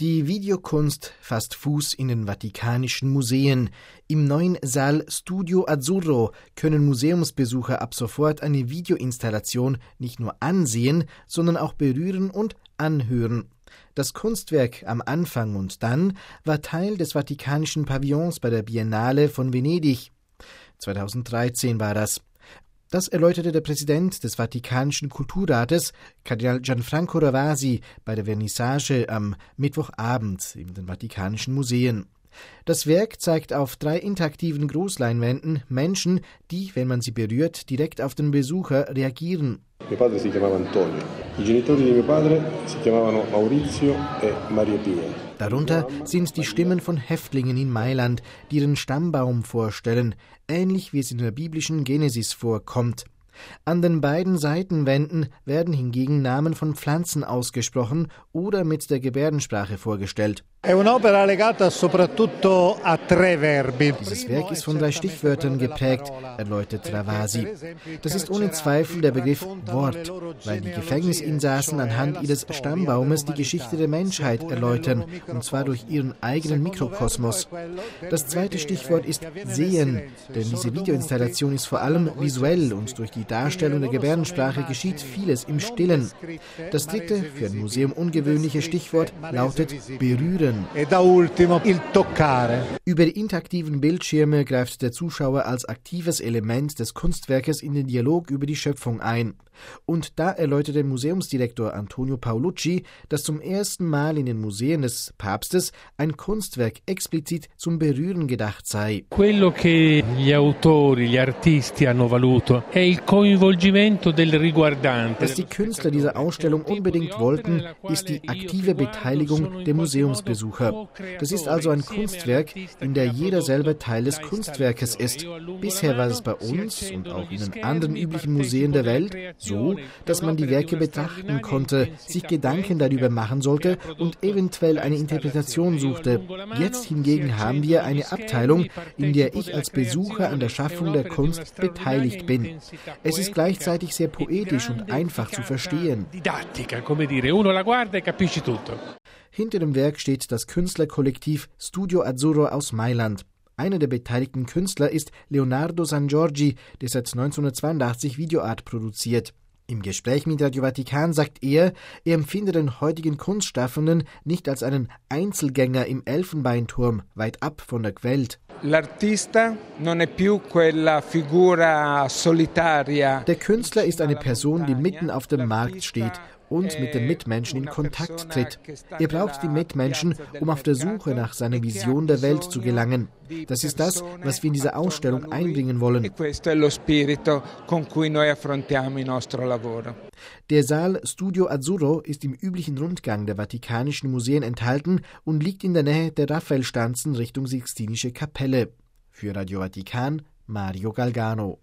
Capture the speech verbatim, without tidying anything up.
Die Videokunst fasst Fuß in den Vatikanischen Museen. Im neuen Saal Studio Azzurro können Museumsbesucher ab sofort eine Videoinstallation nicht nur ansehen, sondern auch berühren und anhören. Das Kunstwerk am Anfang und dann war Teil des Vatikanischen Pavillons bei der Biennale von Venedig. zweitausenddreizehn war das. Das erläuterte der Präsident des Vatikanischen Kulturrates, Kardinal Gianfranco Ravasi, bei der Vernissage am Mittwochabend in den Vatikanischen Museen. Das Werk zeigt auf drei interaktiven Großleinwänden Menschen, die, wenn man sie berührt, direkt auf den Besucher reagieren. Mio padre si chiamava Antonio. I genitori di mio padre si chiamavano Maurizio e Maria Pia. Darunter sind die Stimmen von Häftlingen in Mailand, die ihren Stammbaum vorstellen, ähnlich wie es in der biblischen Genesis vorkommt. An den beiden Seitenwänden werden hingegen Namen von Pflanzen ausgesprochen oder mit der Gebärdensprache vorgestellt. Dieses Werk ist von drei Stichwörtern geprägt, erläutert Ravasi. Das ist ohne Zweifel der Begriff Wort, weil die Gefängnisinsassen anhand ihres Stammbaumes die Geschichte der Menschheit erläutern, und zwar durch ihren eigenen Mikrokosmos. Das zweite Stichwort ist Sehen, denn diese Videoinstallation ist vor allem visuell und durch die Darstellung der Gebärdensprache geschieht vieles im Stillen. Das dritte, für ein Museum ungewöhnliche Stichwort lautet Berühren. Über die interaktiven Bildschirme greift der Zuschauer als aktives Element des Kunstwerkes in den Dialog über die Schöpfung ein. Und da erläuterte Museumsdirektor Antonio Paolucci, dass zum ersten Mal in den Museen des Papstes ein Kunstwerk explizit zum Berühren gedacht sei. Quello che gli autori, gli artisti hanno voluto è il coinvolgimento del riguardante. Was die Künstler dieser Ausstellung unbedingt wollten, ist die aktive Beteiligung der Museumsbesucher. Das ist also ein Kunstwerk, in der jeder selber Teil des Kunstwerkes ist. Bisher war es bei uns und auch in den anderen üblichen Museen der Welt so, dass man die Werke betrachten konnte, sich Gedanken darüber machen sollte und eventuell eine Interpretation suchte. Jetzt hingegen haben wir eine Abteilung, in der ich als Besucher an der Schaffung der Kunst beteiligt bin. Es ist gleichzeitig sehr poetisch und einfach zu verstehen. Hinter dem Werk steht das Künstlerkollektiv Studio Azzurro aus Mailand. Einer der beteiligten Künstler ist Leonardo Sangiorgi, der seit neunzehnhundertzweiundachtzig Videoart produziert. Im Gespräch mit Radio Vatikan sagt er, er empfinde den heutigen Kunstschaffenden nicht als einen Einzelgänger im Elfenbeinturm, weit ab von der Welt. L'artista non è più quella figura solitaria. Der Künstler ist eine Person, die mitten auf dem Markt steht und mit den Mitmenschen in Kontakt tritt. Er braucht die Mitmenschen, um auf der Suche nach seiner Vision der Welt zu gelangen. Das ist das, was wir in dieser Ausstellung einbringen wollen. Der Saal Studio Azzurro ist im üblichen Rundgang der Vatikanischen Museen enthalten und liegt in der Nähe der Raphaelstanzen Richtung Sixtinische Kapelle. Für Radio Vatikan, Mario Galgano.